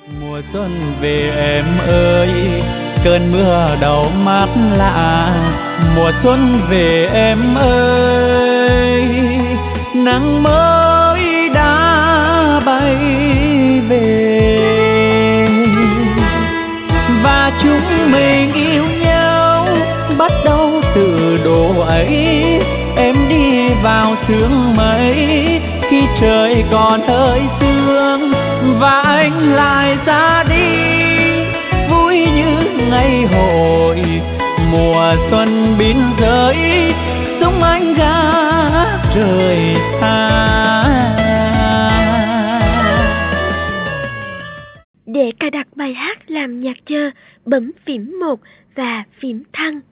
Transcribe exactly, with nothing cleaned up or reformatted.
Mùa xuân về em ơi, cơn mưa đầu mát lạ. Mùa xuân về em ơi, nắng mới đã bay về. Và chúng mình yêu nhau bắt đầu từ độ ấy. Em đi vào sương mây khi trời còn hơi sương, và anh lại ra đi vui như ngày hội. Mùa xuân biên giới giống anh gác trời xa. Để cài đặt bài hát làm nhạc chờ, bấm phím một và phím thăng.